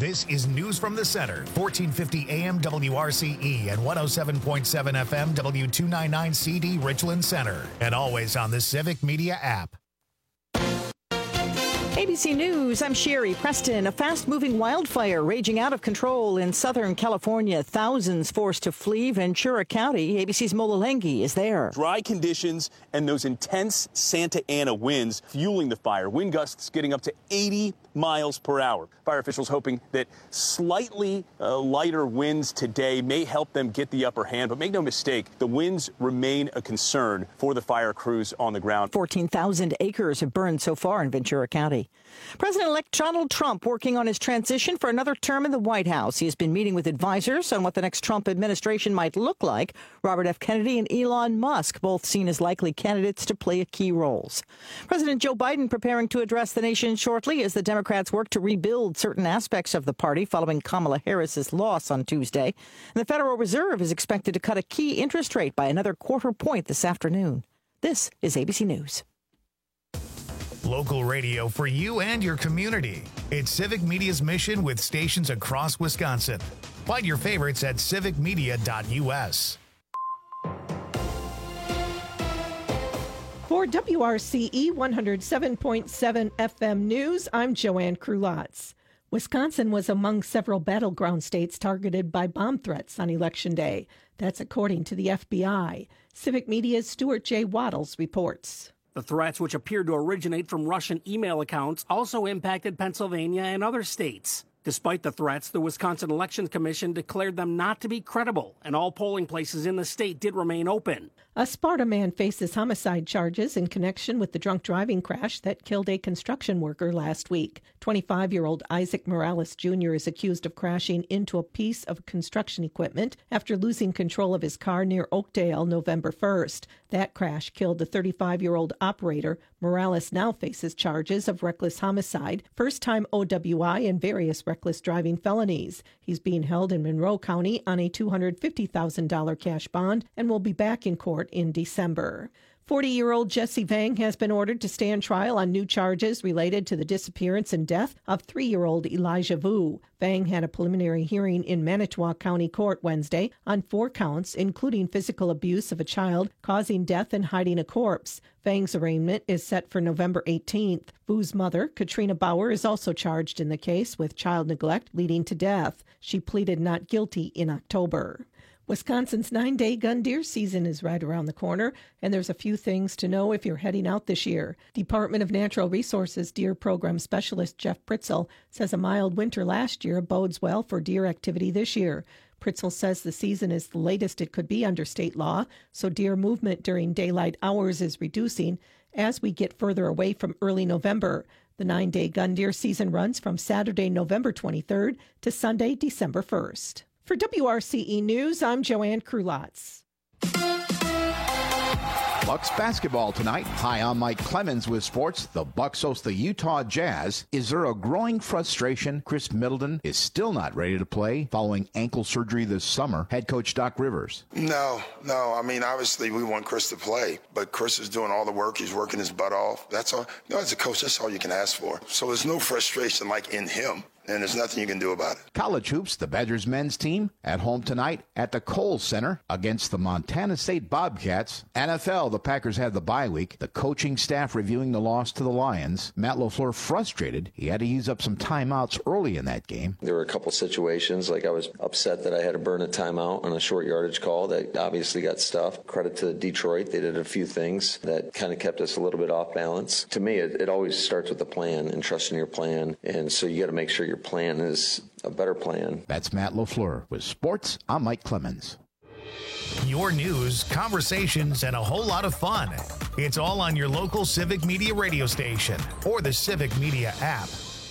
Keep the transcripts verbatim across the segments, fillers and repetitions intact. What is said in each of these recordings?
This is News from the Center, fourteen fifty A M W R C E and one oh seven point seven F M W two ninety-nine C D Richland Center, and always on the Civic Media app. A B C News, I'm Sherry Preston. A fast-moving wildfire raging out of control in Southern California. Thousands forced to flee Ventura County. A B C's Mola Lenghi is there. Dry conditions and those intense Santa Ana winds fueling the fire. Wind gusts getting up to eighty miles per hour. Fire officials hoping that slightly uh, lighter winds today may help them get the upper hand. But make no mistake, the winds remain a concern for the fire crews on the ground. fourteen thousand acres have burned so far in Ventura County. President-elect Donald Trump working on his transition for another term in the White House. He has been meeting with advisors on what the next Trump administration might look like. Robert F. Kennedy and Elon Musk, both seen as likely candidates to play key roles. President Joe Biden preparing to address the nation shortly as the Democrats work to rebuild certain aspects of the party following Kamala Harris's loss on Tuesday. And the Federal Reserve is expected to cut a key interest rate by another quarter point this afternoon. This is A B C News. Local radio for you and your community. It's Civic Media's mission with stations across Wisconsin. Find your favorites at civic media dot U S. For W R C E one oh seven point seven F M News, I'm Joanne Krulotz. Wisconsin was among several battleground states targeted by bomb threats on Election Day. That's according to the F B I. Civic Media's Stuart J. Waddles reports. The threats, which appeared to originate from Russian email accounts, also impacted Pennsylvania and other states. Despite the threats, the Wisconsin Election Commission declared them not to be credible, and all polling places in the state did remain open. A Sparta man faces homicide charges in connection with the drunk driving crash that killed a construction worker last week. twenty-five-year-old Isaac Morales Junior is accused of crashing into a piece of construction equipment after losing control of his car near Oakdale November first. That crash killed the thirty-five-year-old operator. Morales now faces charges of reckless homicide, first-time O W I, and various reckless driving felonies. He's being held in Monroe County on a two hundred fifty thousand dollars cash bond and will be back in court in December. forty-year-old Jesse Vang has been ordered to stand trial on new charges related to the disappearance and death of three-year-old Elijah Vu. Vang had a preliminary hearing in Manitowoc County Court Wednesday on four counts, including physical abuse of a child, causing death, and hiding a corpse. Vang's arraignment is set for November eighteenth. Vu's mother, Katrina Bauer, is also charged in the case with child neglect leading to death. She pleaded not guilty in October. Wisconsin's nine-day gun deer season is right around the corner, and there's a few things to know if you're heading out this year. Department of Natural Resources Deer Program Specialist Jeff Pritzel says a mild winter last year bodes well for deer activity this year. Pritzel says the season is the latest it could be under state law, so deer movement during daylight hours is reducing as we get further away from early November. The nine-day gun deer season runs from Saturday, November twenty-third to Sunday, December first. For W R C E News, I'm Joanne Krulotz. Bucks basketball tonight. Hi, I'm Mike Clemens with sports. The Bucks host the Utah Jazz. Is there a growing frustration? Chris Middleton is still not ready to play following ankle surgery this summer. Head coach Doc Rivers. No, no. I mean, obviously we want Chris to play, but Chris is doing all the work. He's working his butt off. That's all. You know, as a coach, that's all you can ask for. So there's no frustration like in him. And there's nothing you can do about it. College hoops, the Badgers men's team at home tonight at the Kohl Center against the Montana State Bobcats. N F L, the Packers had the bye week. The coaching staff reviewing the loss to the Lions. Matt LaFleur frustrated. He had to use up some timeouts early in that game. There were a couple situations, like I was upset that I had to burn a timeout on a short yardage call that obviously got stuffed. Credit to Detroit. They did a few things that kind of kept us a little bit off balance. To me, it, it always starts with a plan and trusting your plan. And so you got to make sure your plan is a better plan. That's Matt LaFleur. With sports, I'm Mike Clemens. Your news, conversations, and a whole lot of fun. It's all on your local Civic Media radio station or the Civic Media app.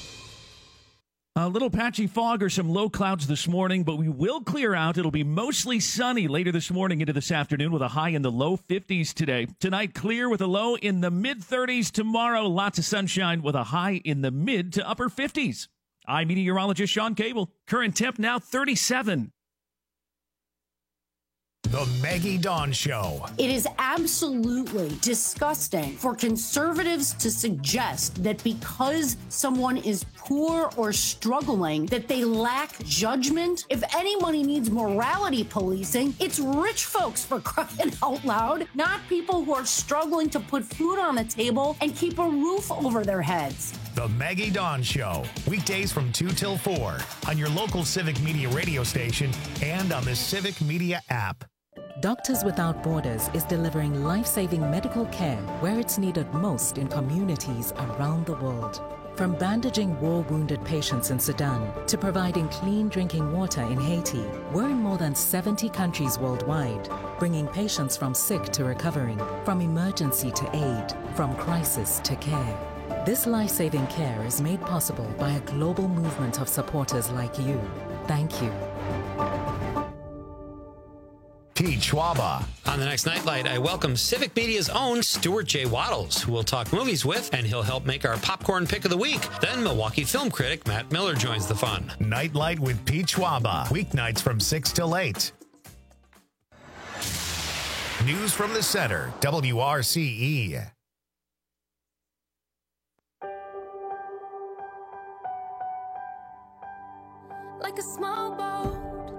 A little patchy fog or some low clouds this morning, but we will clear out. It'll be mostly sunny later this morning into this afternoon with a high in the low fifties today. Tonight, clear with a low in the mid thirties. Tomorrow, lots of sunshine with a high in the mid to upper fifties. I'm meteorologist Sean Cable. Current temp now thirty-seven. The Maggie Dawn Show. It is absolutely disgusting for conservatives to suggest that because someone is poor or struggling, that they lack judgment. If anybody needs morality policing, it's rich folks, for crying out loud, not people who are struggling to put food on the table and keep a roof over their heads. The Maggie Dawn Show. Weekdays from two till four on your local Civic Media radio station and on the Civic Media app. Doctors Without Borders is delivering life-saving medical care where it's needed most in communities around the world. From bandaging war-wounded patients in Sudan to providing clean drinking water in Haiti, we're in more than seventy countries worldwide, bringing patients from sick to recovering, from emergency to aid, from crisis to care. This life-saving care is made possible by a global movement of supporters like you. Thank you. Pete Schwaba. On the next Nightlight, I welcome Civic Media's own Stuart J. Waddles, who we'll talk movies with, and he'll help make our popcorn pick of the week. Then Milwaukee film critic Matt Miller joins the fun. Nightlight with Pete Schwaba. Weeknights from six till eight. News from the center, W R C E. Like a small boat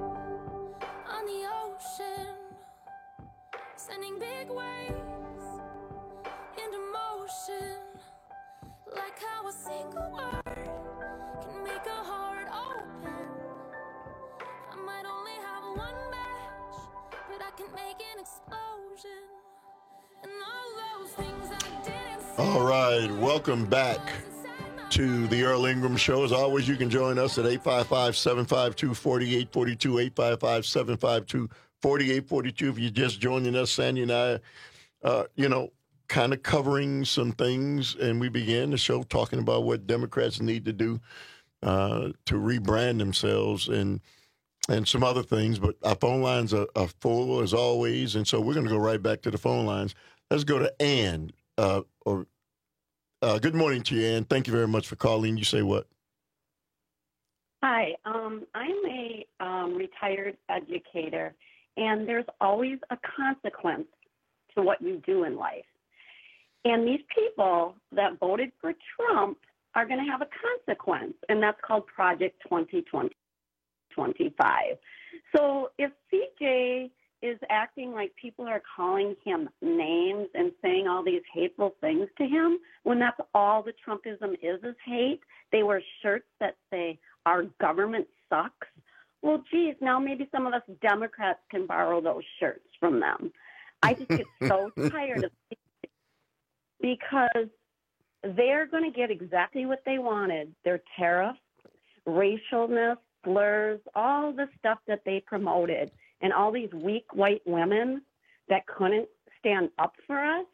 on the ocean, sending big waves into motion. Like how a single word can make a heart open. I might only have one match, but I can make an explosion. And all those things I didn't say. All right, welcome back to the Earl Ingram Show. As always, you can join us at eight five five, seven five two, four eight four two, eight five five, seven five two, four eight four two. If you're just joining us, Sandy and I, uh, you know, kind of covering some things, and we began the show talking about what Democrats need to do uh, to rebrand themselves and and some other things. But our phone lines are, are full, as always, and so we're going to go right back to the phone lines. Let's go to Ann, uh, or Uh, good morning to you, Ann. Thank you very much for calling. You say what? Hi. Um, I'm a um, retired educator, and there's always a consequence to what you do in life. And these people that voted for Trump are going to have a consequence, and that's called Project twenty twenty-five. So if C J is acting like people are calling him names and saying all these hateful things to him, when that's all the Trumpism is, is hate. They wear shirts that say, our government sucks. Well, geez, now maybe some of us Democrats can borrow those shirts from them. I just get so tired of it because they're going to get exactly what they wanted. Their tariffs, racialness, slurs, all the stuff that they promoted. And all these weak white women that couldn't stand up for us,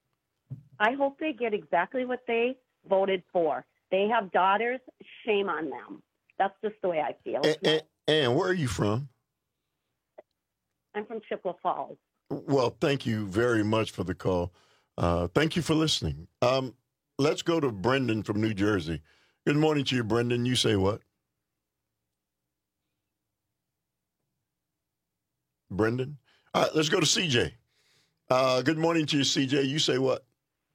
I hope they get exactly what they voted for. They have daughters. Shame on them. That's just the way I feel. And, and, and where are you from? I'm from Chippewa Falls. Well, thank you very much for the call. Uh, thank you for listening. Um, let's go to Brendan from New Jersey. Good morning to you, Brendan. You say what? Brendan? All right, let's go to C J. Uh, good morning to you, C J. You say what?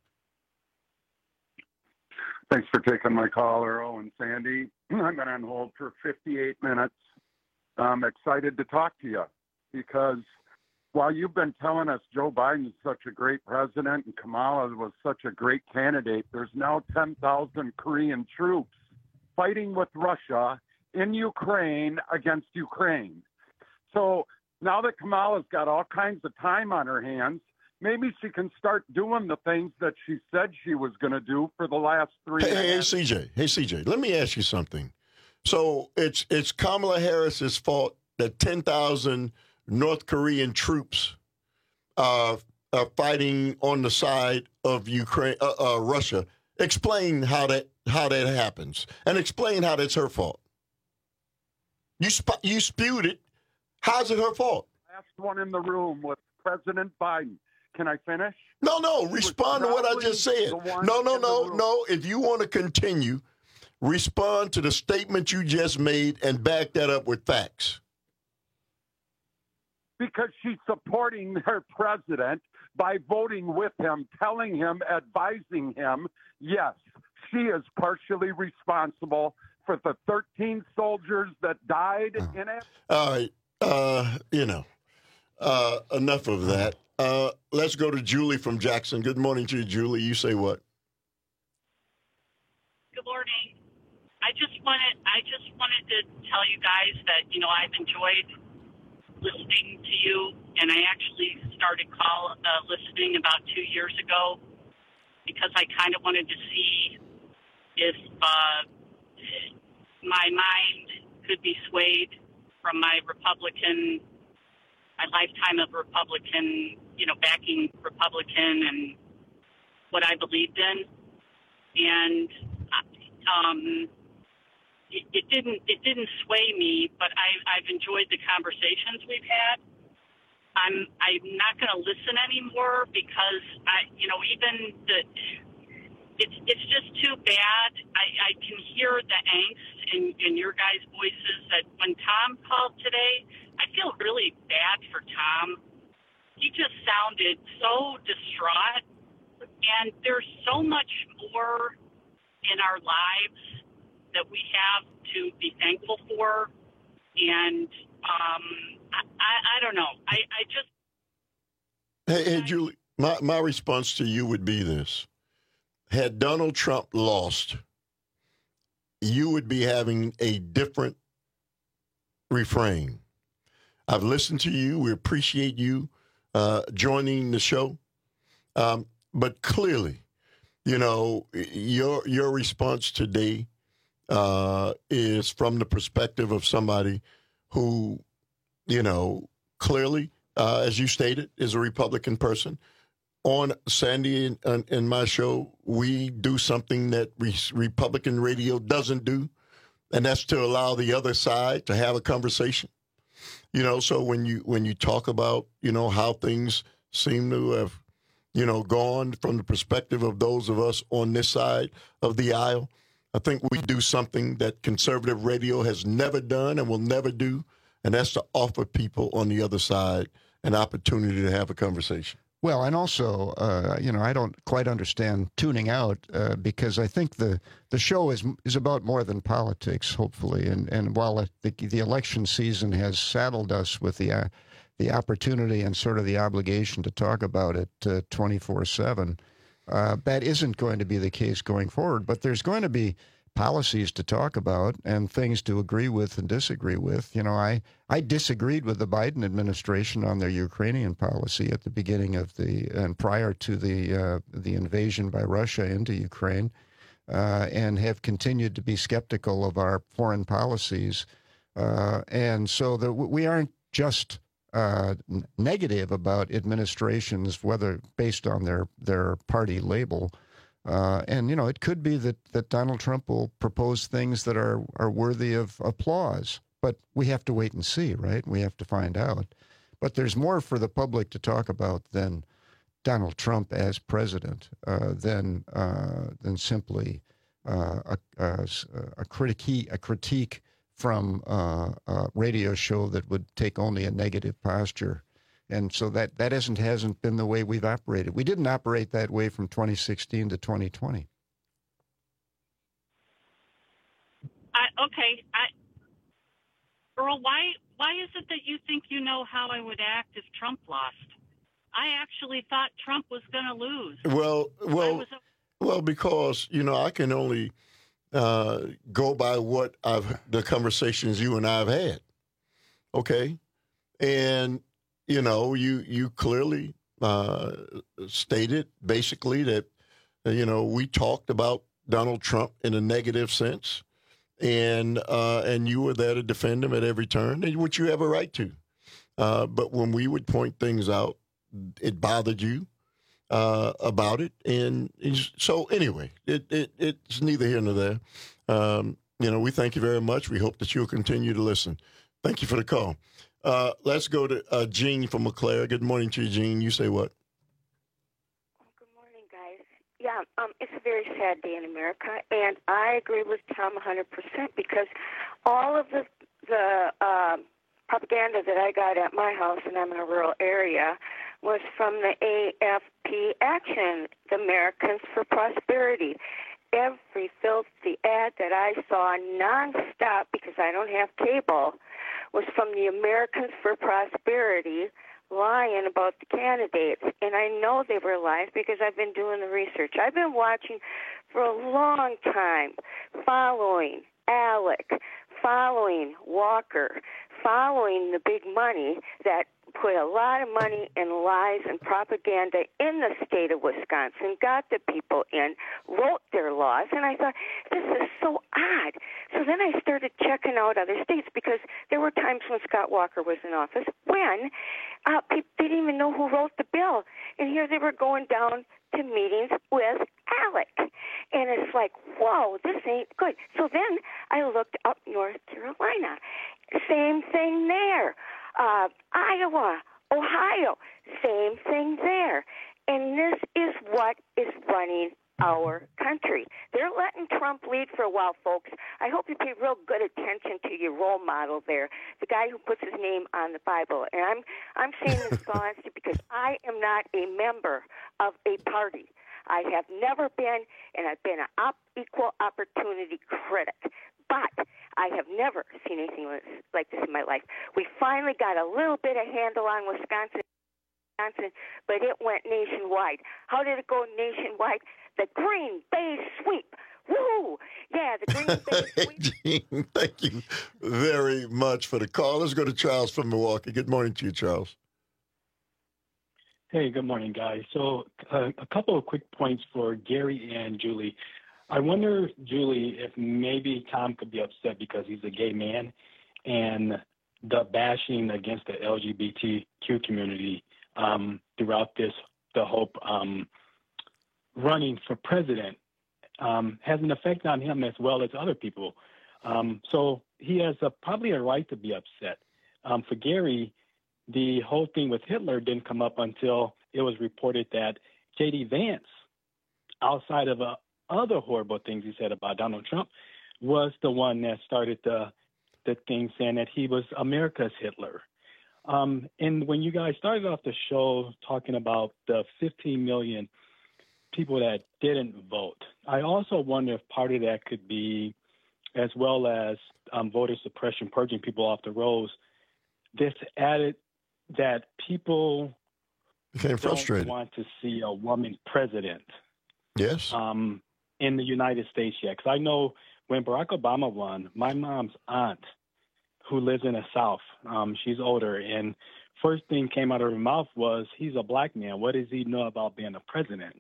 Thanks for taking my call, Earl and Sandy. I've been on hold for fifty-eight minutes. I'm excited to talk to you because while you've been telling us Joe Biden is such a great president and Kamala was such a great candidate, there's now ten thousand Korean troops fighting with Russia in Ukraine against Ukraine. So now that Kamala's got all kinds of time on her hands, maybe she can start doing the things that she said she was going to do for the last three Hey, years. hey, hey, C J. Hey, C J. Let me ask you something. So it's it's Kamala Harris's fault that ten thousand North Korean troops uh, are fighting on the side of Ukraine, uh, uh, Russia. Explain how that how that happens, and explain how that's her fault. You sp- you spewed it. How's it her fault? Last one in the room was President Biden. Can I finish? No, no. Respond to what I just said. No, no, no, no. If you want to continue, respond to the statement you just made and back that up with facts. because she's supporting her president by voting with him, telling him, advising him. Yes, she is partially responsible for the thirteen soldiers that died in it. All right. Uh, you know, uh, enough of that. Uh, let's go to Julie from Jackson. Good morning to you, Julie. You say what? Good morning. I just wanted I just wanted to tell you guys that, you know, I've enjoyed listening to you, and I actually started call uh, listening about two years ago because I kind of wanted to see if uh, my mind could be swayed from my Republican, my lifetime of Republican, you know, backing Republican and what I believed in. And um, it, it didn't it didn't sway me, but I, I've enjoyed the conversations we've had. I'm I'm not going to listen anymore because I you know even the it's it's just too bad. I, I can hear the angst in, in your guys' voices that when Tom called today, I feel really bad for Tom. He just sounded so distraught, and there's so much more in our lives that we have to be thankful for, and um, I, I, I don't know. I, I just... Hey, hey, Julie, my, my response to you would be this. Had Donald Trump lost, you would be having a different refrain. I've listened to you. We appreciate you uh, joining the show. Um, but clearly, you know, your your response today uh, is from the perspective of somebody who, you know, clearly, uh, as you stated, is a Republican person. On Sandy and, and, and my show, we do something that re- Republican radio doesn't do, and that's to allow the other side to have a conversation. You know, so when you when you talk about, you know, how things seem to have, you know, gone from the perspective of those of us on this side of the aisle, I think we do something that conservative radio has never done and will never do, and that's to offer people on the other side an opportunity to have a conversation. Well, and also, uh, you know, I don't quite understand tuning out uh, because I think the, the show is is about more than politics, hopefully. And and while it, the the election season has saddled us with the uh, the opportunity and sort of the obligation to talk about it uh, twenty-four seven, uh, that isn't going to be the case going forward. But there's going to be policies to talk about and things to agree with and disagree with. You know, I, I disagreed with the Biden administration on their Ukrainian policy at the beginning of the, and prior to the uh, the invasion by Russia into Ukraine, uh, and have continued to be skeptical of our foreign policies. Uh, and so the, we aren't just uh, negative about administrations, whether based on their, their party label. Uh, and, you know, it could be that, that Donald Trump will propose things that are, are worthy of applause. But we have to wait and see, right? We have to find out. But there's more for the public to talk about than Donald Trump as president, uh, than, uh, than simply uh, a, a, a, critique, a critique from uh, a radio show that would take only a negative posture. And so that, that isn't, hasn't been the way we've operated. We didn't operate that way from twenty sixteen to twenty twenty. I, okay. I, Earl, why, why is it that you think you know how I would act if Trump lost? I actually thought Trump was going to lose. Well, well, was a- well, because, you know, I can only uh, go by what I've, the conversations you and I have had. Okay. And, you know, you you clearly uh, stated basically that, you know, we talked about Donald Trump in a negative sense, and uh, and you were there to defend him at every turn, which you have a right to. Uh, but when we would point things out, it bothered you uh, about it, and so anyway, it, it it's neither here nor there. Um, you know, we thank you very much. We hope that you'll continue to listen. Thank you for the call. Uh, let's go to uh, Jean from McClare. Good morning to you, Jean. You say what? Good morning, guys. Yeah, um, it's a very sad day in America, and I agree with Tom one hundred percent because all of the the uh, propaganda that I got at my house, and I'm in a rural area, was from the A F P Action, the Americans for Prosperity. Every filthy ad that I saw nonstop, because I don't have cable, was from the Americans for Prosperity lying about the candidates. And I know they were lying because I've been doing the research. I've been watching for a long time, following Alec, following Walker, following the big money that put a lot of money in lies and propaganda in the state of Wisconsin, got the people in, wrote their laws, and I thought, this is so odd. So then I started checking out other states, because there were times when Scott Walker was in office when uh, people didn't even know who wrote the bill. And here they were going down to meetings with Alec. And it's like, whoa, this ain't good. So then I looked up North Carolina. Same thing there. Uh, Iowa, Ohio, same thing there. And this is what is running our country. They're letting Trump lead for a while, folks. I hope you pay real good attention to your role model there, the guy who puts his name on the Bible. And I'm I'm saying this honestly because I am not a member of a party. I have never been, and I've been an op- equal opportunity critic. But I have never seen anything like this in my life. We finally got a little bit of handle on Wisconsin, Wisconsin, but it went nationwide. How did it go nationwide? The Green Bay sweep. Woo! Yeah, the Green Bay sweep. Gene, thank you very much for the call. Let's go to Charles from Milwaukee. Good morning to you, Charles. Hey, good morning, guys. So uh, a couple of quick points for Gary and Julie. I wonder, Julie, if maybe Tom could be upset because he's a gay man and the bashing against the L G B T Q community um, throughout this, the Hope um, running for president um, has an effect on him as well as other people. Um, so he has a, probably a right to be upset. Um, for Gary, the whole thing with Hitler didn't come up until it was reported that J D Vance, outside of a other horrible things he said about Donald Trump, was the one that started the the thing saying that he was America's Hitler. Um, and when you guys started off the show talking about the fifteen million people that didn't vote, I also wonder if part of that could be, as well as um, voter suppression, purging people off the rolls, this added that people became frustrated, don't want to see a woman president. Yes. Um, in the United States yet. Because I know when Barack Obama won, my mom's aunt, who lives in the South, um, she's older, and first thing came out of her mouth was, he's a black man. What does he know about being a president?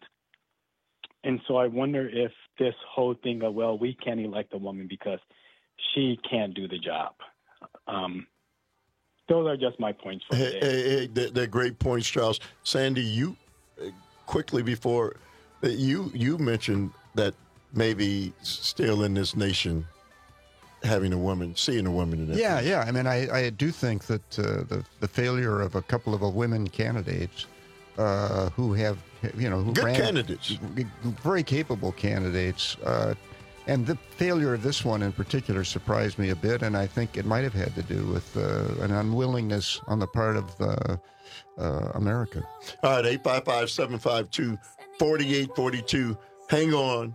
And so I wonder if this whole thing of, well, we can't elect a woman because she can't do the job. Um, those are just my points for hey, today. hey, hey, they're, they're great points, Charles. Sandy, you, uh, quickly before, uh, you you mentioned that maybe still in this nation, having a woman, seeing a woman in it. Yeah, yeah. I mean, I, I do think that uh, the the failure of a couple of uh, women candidates uh, who have, you know, who Good ran, candidates, very capable candidates, uh, and the failure of this one in particular surprised me a bit, and I think it might have had to do with uh, an unwillingness on the part of uh, uh, America. All right, eight five five, seven five two, four eight four two. Hang on.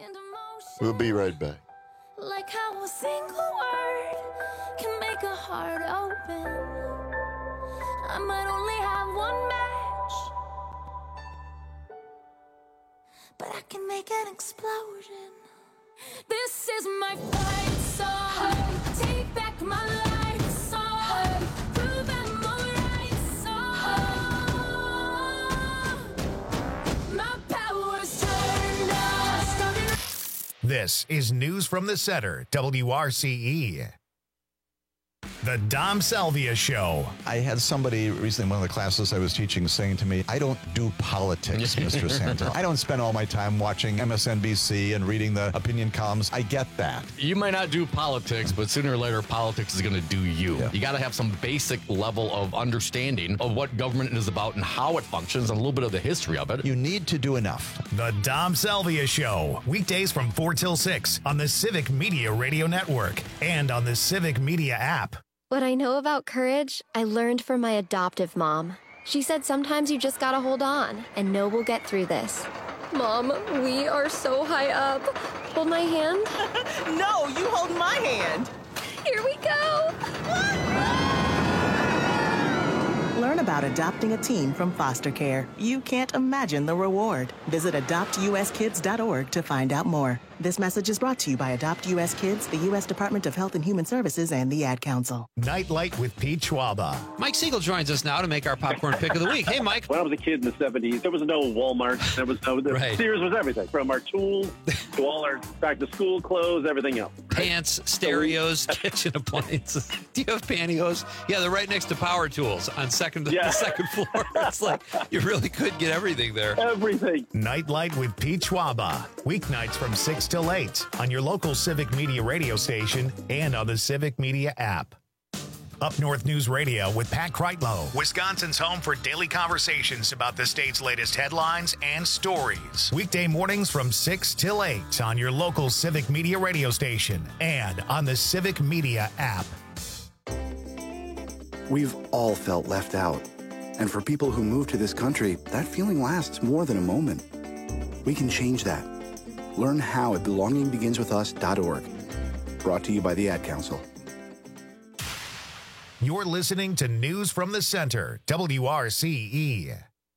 We'll be right back. Like how a single word can make a heart open. I might only have one match, but I can make an explosion. This is my fight song. Take back my life song. Prove I'm alright song. My power's turned on. This is News from the Center, W R C E. The Dom Salvia Show. I had somebody recently in one of the classes I was teaching saying to me, I don't do politics, Mister Santa. I don't spend all my time watching M S N B C and reading the opinion columns. I get that. You might not do politics, but sooner or later, politics is going to do you. Yeah. You got to have some basic level of understanding of what government is about and how it functions and a little bit of the history of it. You need to do enough. The Dom Salvia Show. Weekdays from four till six on the Civic Media Radio Network and on the Civic Media app. What I know about courage, I learned from my adoptive mom. She said sometimes you just gotta hold on and know we'll get through this. Mom, we are so high up. Hold my hand. No, you hold my hand. Here we go. Learn about adopting a teen from foster care. You can't imagine the reward. Visit adopt u s kids dot org to find out more. This message is brought to you by Adopt U S Kids, the U S Department of Health and Human Services, and the Ad Council. Nightlight with Pete Schwaba. Mike Siegel joins us now to make our popcorn pick of the week. Hey, Mike. When I was a kid in the seventies, there was no Walmart. There was no, the Right. Sears was everything, from our tools to all our back-to-school clothes, everything else. Pants, stereos, kitchen appliances. Do you have pantyhose? Yeah, they're right next to power tools on second Yeah. the second floor. It's like you really could get everything there. Everything. Nightlight with Pete Schwaba. Weeknights from six till eight on your local Civic Media radio station and on the Civic Media app. Up North News Radio with Pat Kreitlow, Wisconsin's home for daily conversations about the state's latest headlines and stories. Weekday mornings from six till eight on your local Civic Media radio station and on the Civic Media app. We've all felt left out. And for people who move to this country, that feeling lasts more than a moment. We can change that. Learn how at belonging begins with us dot org. Brought to you by the Ad Council. You're listening to News from the Center, W R C E.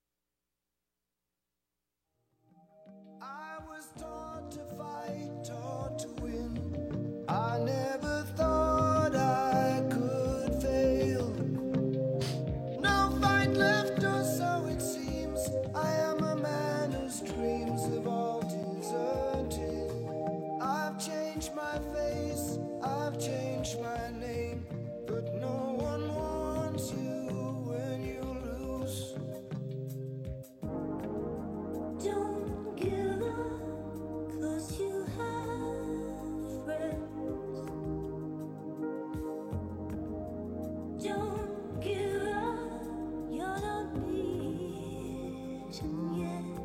I never thought I could fail. No fight left, or so it seems. I am a man whose dreams have all deserted. I've changed my face, I've changed my name, but no one wants you when you lose. Don't give up, 'cause you have friends. Don't give up, you're not beaten yet.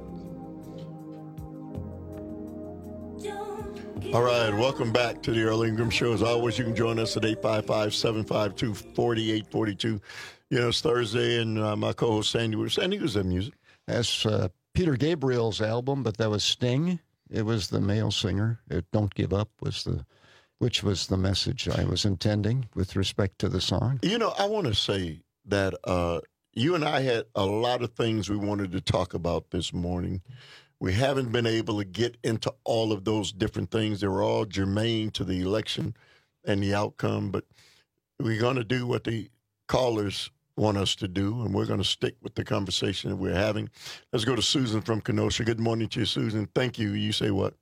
Don't give All right, welcome back to the Earl Ingram Show. As always, you can join us at eight five five, seven five two, four eight four two. You know, it's Thursday, and uh, my co-host Sandy was Sandy who's that music. That's uh, Peter Gabriel's album, but that was Sting. It was the male singer. It, Don't Give Up was the, which was the message I was intending with respect to the song. You know, I want to say that uh, you and I had a lot of things we wanted to talk about this morning. We haven't been able to get into all of those different things. They were all germane to the election and the outcome, but we're going to do what the callers want us to do, and we're going to stick with the conversation that we're having. Let's go to Susan from Kenosha. Good morning to you, Susan. Thank you. You say what?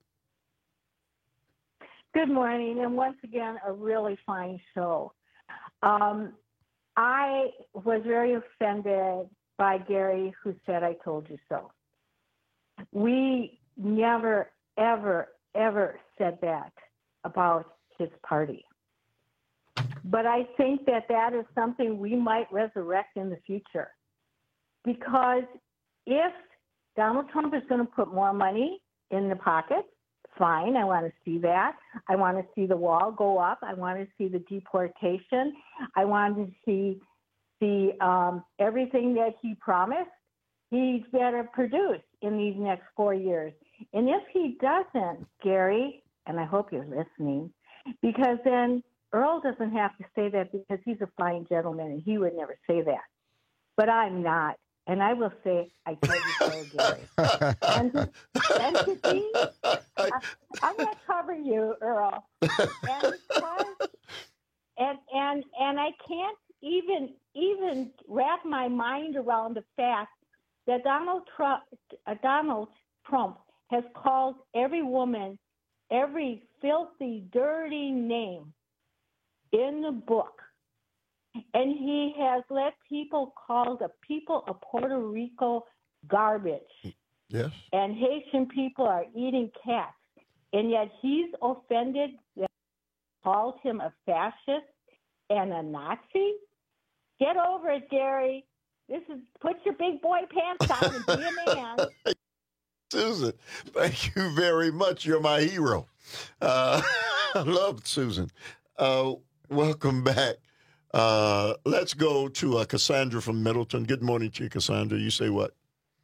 Good morning, and once again, a really fine show. Um, I was very offended by Gary, who said, "I told you so." We never, ever, ever said that about his party. But I think that that is something we might resurrect in the future. Because if Donald Trump is going to put more money in the pockets, fine, I want to see that. I want to see the wall go up. I want to see the deportation. I want to see see um, everything that he promised. He's better produce in these next four years. And if he doesn't, Gary, and I hope you're listening, because then Earl doesn't have to say that because he's a fine gentleman and he would never say that. But I'm not. And I will say, I told you so, Gary. and, to, and to be, I, I'm going to cover you, Earl. And, because, and, and, and I can't even, even wrap my mind around the fact that Donald Trump, uh, Donald Trump has called every woman every filthy, dirty name in the book. And he has let people call the people of Puerto Rico garbage. Yes. And Haitian people are eating cats. And yet he's offended that called him a fascist and a Nazi. Get over it, Gary. This is put your big boy pants on and be a man. Susan, thank you very much. You're my hero. Uh, I love Susan. Uh, welcome back. Uh, let's go to uh, Cassandra from Middleton. Good morning to you, Cassandra. You say what?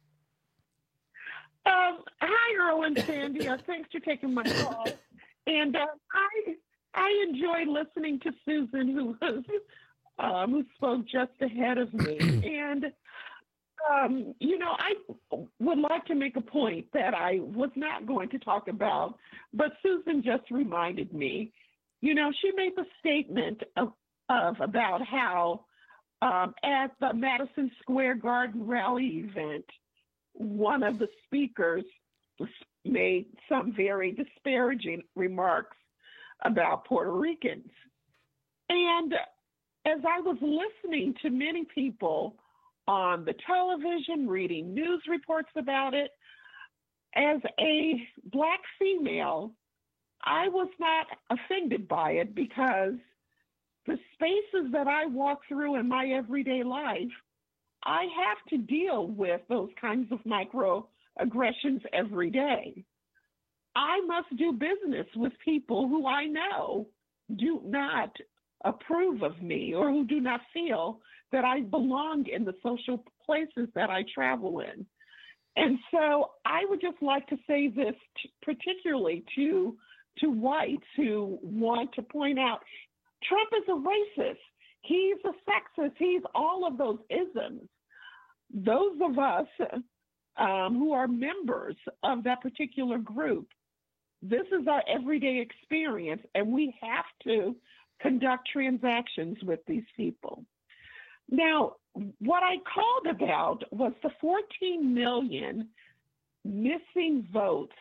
Um, hi, Earl and Sandy. Uh, thanks for taking my call. And uh, I I enjoyed listening to Susan, who was um, who spoke just ahead of me. And um, you know, I would like to make a point that I was not going to talk about, but Susan just reminded me. You know, she made the statement of, of about how um, at the Madison Square Garden rally event, one of the speakers made some very disparaging remarks about Puerto Ricans. And as I was listening to many people on the television, reading news reports about it, as a Black female, I was not offended by it because the spaces that I walk through in my everyday life, I have to deal with those kinds of microaggressions every day. I must do business with people who I know do not approve of me or who do not feel that I belong in the social places that I travel in. And so I would just like to say this t- particularly to, to whites who want to point out, Trump is a racist. He's a sexist. He's all of those isms. Those of us um, who are members of that particular group, this is our everyday experience, and we have to conduct transactions with these people. Now, what I called about was the fourteen million missing votes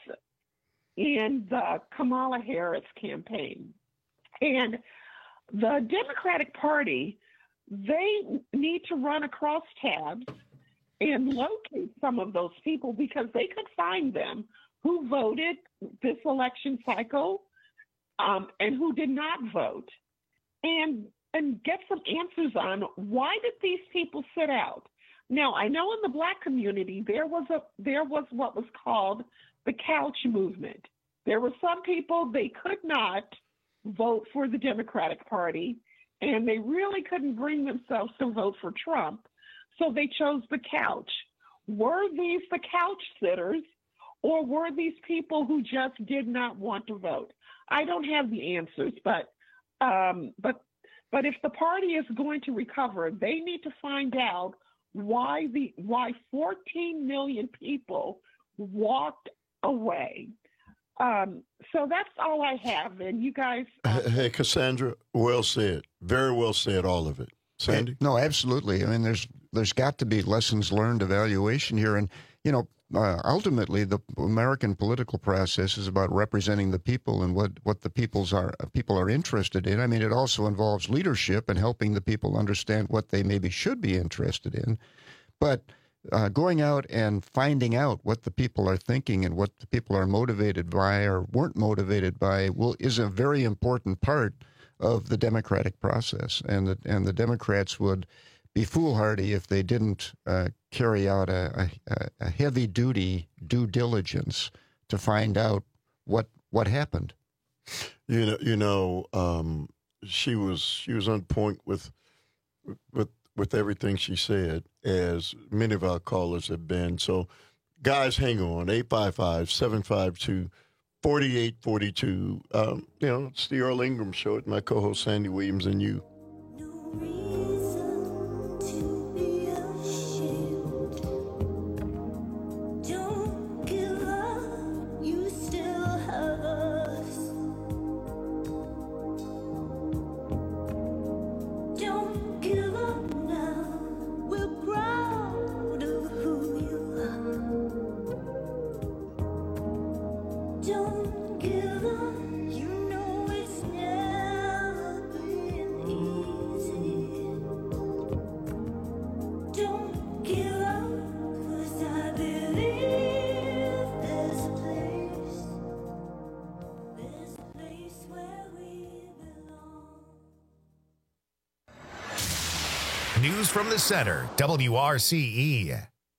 in the Kamala Harris campaign. And the Democratic Party, they need to run across tabs and locate some of those people because they could find them who voted this election cycle um, and who did not vote, and and get some answers on why did these people sit out. Now, I know in the Black community there was a there was what was called the couch movement. There were some people, they could not vote for the Democratic Party, and they really couldn't bring themselves to vote for Trump, so they chose the couch. Were these the couch sitters, or were these people who just did not want to vote? I don't have the answers, but um, but but if the party is going to recover, they need to find out why the why fourteen million people walked away. Um, so that's all I have, and you guys. Uh, hey, Cassandra, well said. Very well said, all of it. Sandy? No, absolutely. I mean, there's there's got to be lessons learned evaluation here, and you know. Uh, ultimately, the American political process is about representing the people and what, what the people's are people are interested in. I mean, it also involves leadership and helping the people understand what they maybe should be interested in. But uh, going out and finding out what the people are thinking and what the people are motivated by or weren't motivated by will is a very important part of the democratic process. And the, and the Democrats would be foolhardy if they didn't uh, carry out a, a, a heavy-duty due diligence to find out what what happened. You know, you know, um, she was she was on point with with with everything she said, as many of our callers have been. So, guys, hang on. eight five five, seven five two, four eight four two. Um, you know, it's the Earl Ingram Show with my co-host Sandy Williams and you. News from the center, W R C E.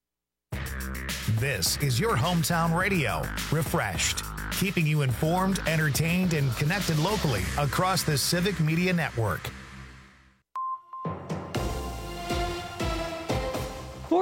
This is your hometown radio, refreshed, keeping you informed, entertained, and connected locally across the Civic Media Network.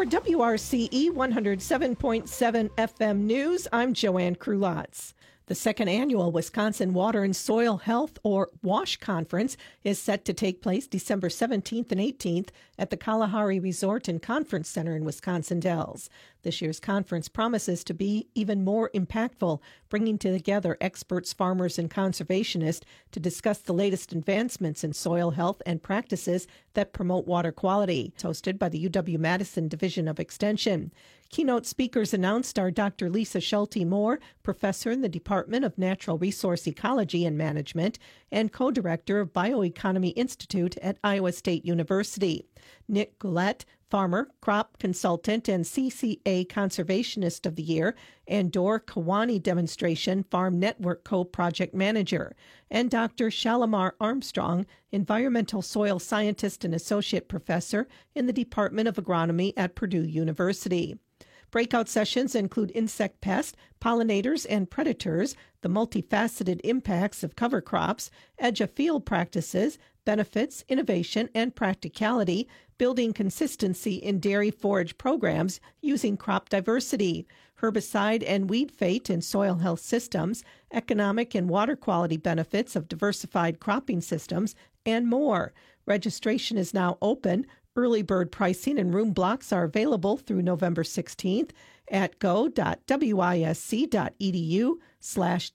For W R C E one oh seven point seven F M News, I'm Joanne Krulotz. The second annual Wisconsin Water and Soil Health, or WASH Conference, is set to take place December seventeenth and eighteenth at the Kalahari Resort and Conference Center in Wisconsin Dells. This year's conference promises to be even more impactful, bringing together experts, farmers, and conservationists to discuss the latest advancements in soil health and practices that promote water quality. It's hosted by the U W-Madison Division of Extension. Keynote speakers announced are Doctor Lisa Schulte Moore, professor in the Department of Natural Resource Ecology and Management and co-director of Bioeconomy Institute at Iowa State University. Nick Goulet, farmer, crop consultant, and C C A Conservationist of the Year, and Dor Kawani Demonstration Farm Network Co-Project Manager, and Doctor Shalimar Armstrong, environmental soil scientist and associate professor in the Department of Agronomy at Purdue University. Breakout sessions include insect pests, pollinators, and predators, the multifaceted impacts of cover crops, edge of field practices, benefits, innovation, and practicality, building consistency in dairy forage programs using crop diversity, herbicide and weed fate in soil health systems, economic and water quality benefits of diversified cropping systems, and more. Registration is now open. Early bird pricing and room blocks are available through November sixteenth at go.wisc.edu slash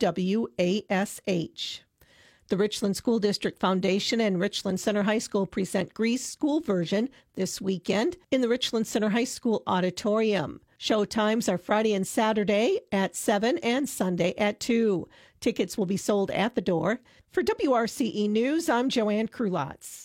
WWASH. The Richland School District Foundation and Richland Center High School present Grease School Version this weekend in the Richland Center High School Auditorium. Show times are Friday and Saturday at seven and Sunday at two. Tickets will be sold at the door. For W R C E News, I'm Joanne Krulotz.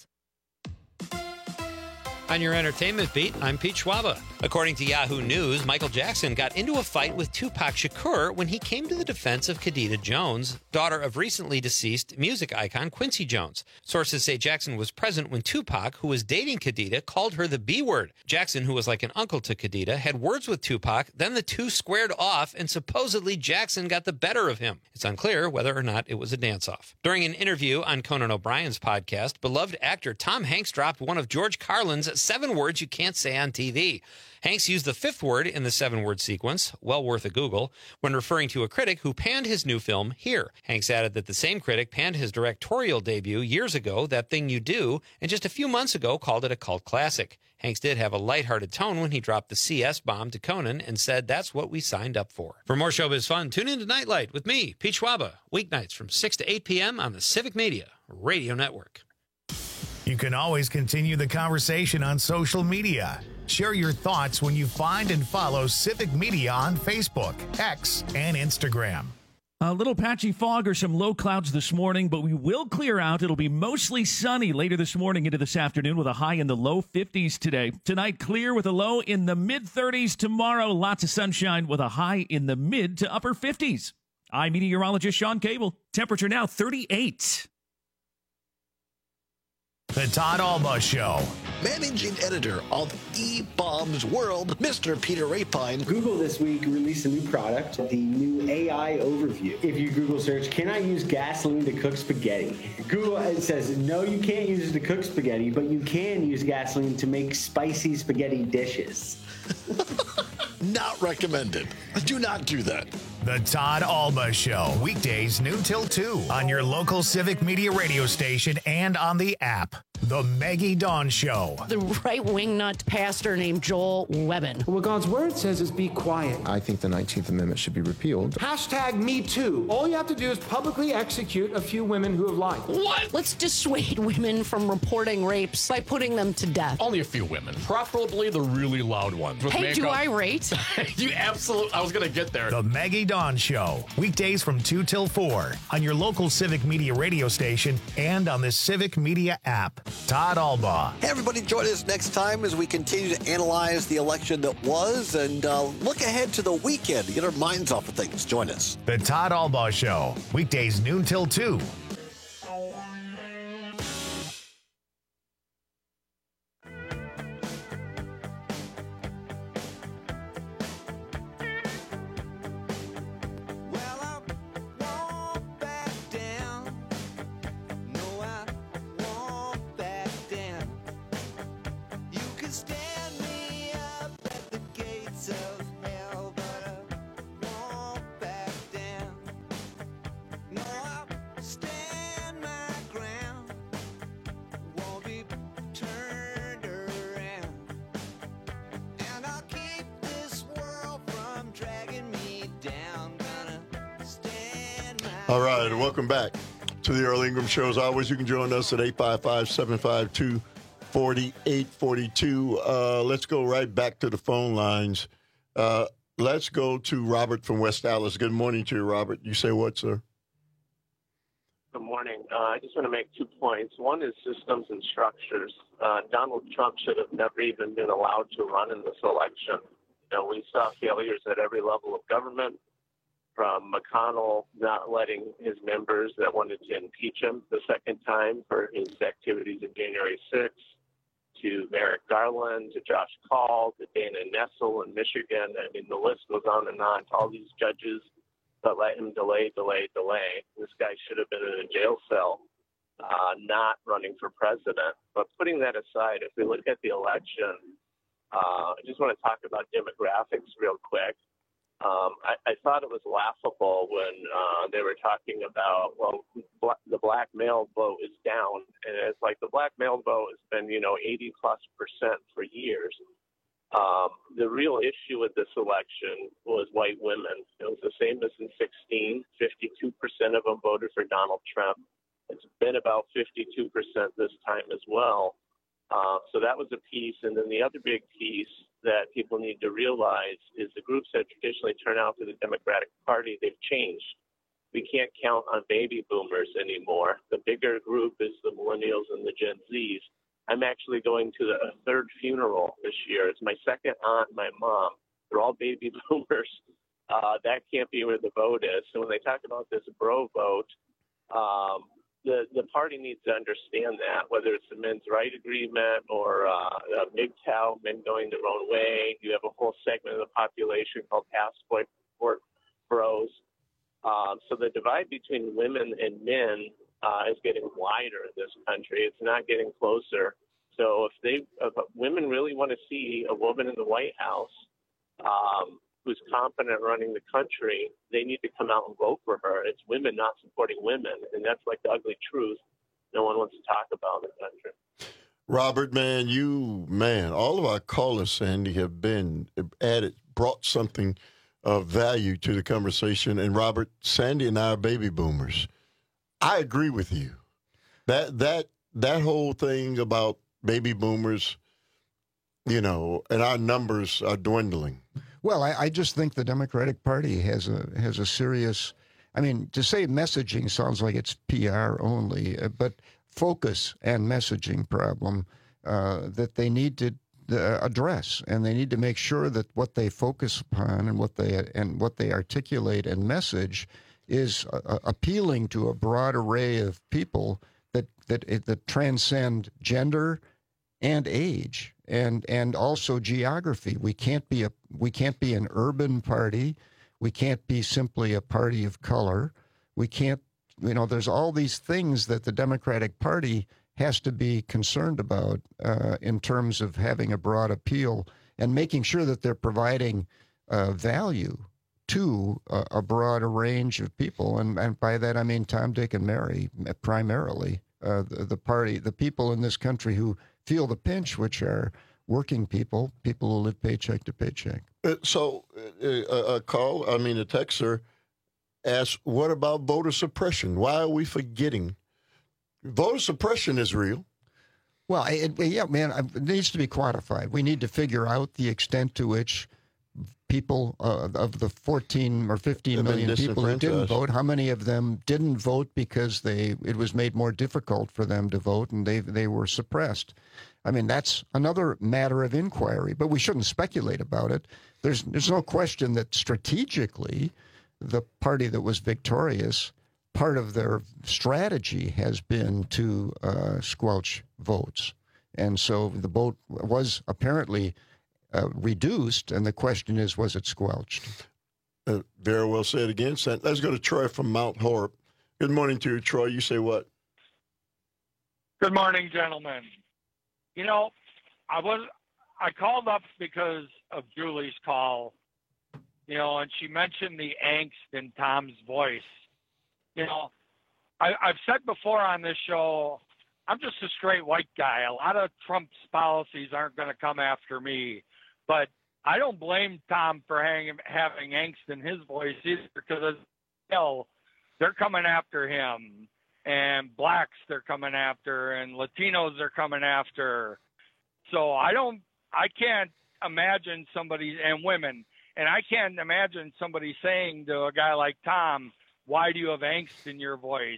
On your entertainment beat, I'm Pete Schwaba. According to Yahoo News, Michael Jackson got into a fight with Tupac Shakur when he came to the defense of Khadijah Jones, daughter of recently deceased music icon Quincy Jones. Sources say Jackson was present when Tupac, who was dating Khadijah, called her the B word. Jackson, who was like an uncle to Khadijah, had words with Tupac, then the two squared off, and supposedly Jackson got the better of him. It's unclear whether or not it was a dance-off. During an interview on Conan O'Brien's podcast, beloved actor Tom Hanks dropped one of George Carlin's seven words you can't say on T V. Hanks used the fifth word in the seven-word sequence, well worth a Google, when referring to a critic who panned his new film, Here. Hanks added that the same critic panned his directorial debut years ago, That Thing You Do, and just a few months ago called it a cult classic. Hanks did have a lighthearted tone when he dropped the C S bomb to Conan and said that's what we signed up for. For more showbiz fun, tune in to Nightlight with me, Pete Schwaba, weeknights from six to eight p.m. on the Civic Media Radio Network. You can always continue the conversation on social media. Share your thoughts when you find and follow Civic Media on Facebook, X, and Instagram. A little patchy fog or some low clouds this morning, but we will clear out. It'll be mostly sunny later this morning into this afternoon with a high in the low fifties today. Tonight, clear with a low in the mid thirties. Tomorrow, lots of sunshine with a high in the mid to upper fifties. I'm meteorologist Sean Cable. Temperature now thirty-eight. The Todd Alba Show. Managing editor of E-Bombs World, Mister Peter Rapine. Google this week released a new product, the new A I Overview. If you Google search, can I use gasoline to cook spaghetti? Google it says, no, you can't use it to cook spaghetti, but you can use gasoline to make spicy spaghetti dishes. Not recommended. Do not do that. The Todd Alba Show. Weekdays noon till two on your local Civic Media radio station and on the app. The Maggie Dawn Show. The right-wing nut pastor named Joel Webbin. What God's word says is be quiet. I think the nineteenth Amendment should be repealed. Hashtag me too. All you have to do is publicly execute a few women who have lied. What? Let's dissuade women from reporting rapes by putting them to death. Only a few women, preferably the really loud ones. Hey, makeup. do I rate? You absolutely, I was going to get there. The Maggie Dawn Show. Weekdays from two till four on your local Civic Media radio station and on the Civic Media app. Todd Alba. Hey, everybody, join us next time as we continue to analyze the election that was and uh, look ahead to the weekend to get our minds off of things. Join us. The Todd Alba Show. Weekdays noon till two. Stand me up. All right, and welcome back to the Earl Ingram Show. As always, you can join us at eight five five, seven five two, four eight four two. Uh, let's go right back to the phone lines. Uh, let's go to Robert from West Dallas. Good morning to you, Robert. You say what, sir? Good morning. Uh, I just want to make two points. One is systems and structures. Uh, Donald Trump should have never even been allowed to run in this election. You know, we saw failures at every level of government, from McConnell not letting his members that wanted to impeach him the second time for his activities in January sixth, to Merrick Garland, to Josh Call, to Dana Nessel in Michigan. I mean, the list goes on and on to all these judges that let him delay, delay, delay. This guy should have been in a jail cell, uh, not running for president. But putting that aside, if we look at the election, uh, I just want to talk about demographics real quick. Um, I, I thought it was laughable when uh, they were talking about, well, bl- the black male vote is down. And it's like the black male vote has been, you know, eighty plus percent for years. Um, the real issue with this election was white women. It was the same as in sixteen. fifty-two percent of them voted for Donald Trump. It's been about fifty-two percent this time as well. Uh, so that was a piece. And then the other big piece that people need to realize is the groups that traditionally turn out to the Democratic Party, they've changed. We can't count on baby boomers anymore. The bigger group is the millennials and the Gen Zs. I'm actually going to the third funeral this year. It's my second aunt and my mom. They're all baby boomers. Uh, that can't be where the vote is. So when they talk about this bro vote, um, the, the party needs to understand that, whether it's the men's right agreement or uh, M G T O W, men going their own way. You have a whole segment of the population called passport bros. Um, so the divide between women and men uh, is getting wider in this country. It's not getting closer. So if they, if women really want to see a woman in the White House um, who's competent running the country, they need to come out and vote for her. It's women not supporting women, and that's like the ugly truth no one wants to talk about in the country. Robert, man, you, man, all of our callers, Sandy, have been added, brought something of value to the conversation. And Robert, Sandy and I are baby boomers. I agree with you. That that that whole thing about baby boomers, you know, and our numbers are dwindling. Well, I, I just think the Democratic Party has a has a serious. I mean, to say messaging sounds like it's P R only, uh, but focus and messaging problem uh, that they need to uh, address, and they need to make sure that what they focus upon and what they and what they articulate and message is uh, appealing to a broad array of people that that that transcend gender and age and and also geography. We can't be a we can't be an urban party. We can't be simply a party of color. We can't, you know, there's all these things that the Democratic Party has to be concerned about uh, in terms of having a broad appeal and making sure that they're providing uh, value to a, a broader range of people. And, and by that, I mean Tom, Dick, and Mary, primarily. Uh, the, the party, the people in this country who feel the pinch, which are working people, people who live paycheck to paycheck. Uh, so, uh, a call, I mean, a texter asked, what about voter suppression? Why are we forgetting? Voter suppression is real. Well, it, yeah, man, it needs to be quantified. We need to figure out the extent to which people uh, of the fourteen or fifteen million people who didn't vote, how many of them didn't vote because they it was made more difficult for them to vote and they they were suppressed. I mean, that's another matter of inquiry, but we shouldn't speculate about it. There's there's no question that strategically, the party that was victorious, part of their strategy has been to uh, squelch votes. And so the vote was apparently uh, reduced, and the question is, was it squelched? Uh, very well said again. Let's go to Troy from Mount Horeb. Good morning to you, Troy. You say what? Good morning, gentlemen. You know, I was I called up because of Julie's call, you know, and she mentioned the angst in Tom's voice. You know, I, I've said before on this show, I'm just a straight white guy. A lot of Trump's policies aren't going to come after me. But I don't blame Tom for hang, having angst in his voice either, because as well, they're coming after him, and blacks they're coming after, and Latinos are coming after. So I don't, I can't imagine somebody, and women, and I can't imagine somebody saying to a guy like Tom, "Why do you have angst in your voice?"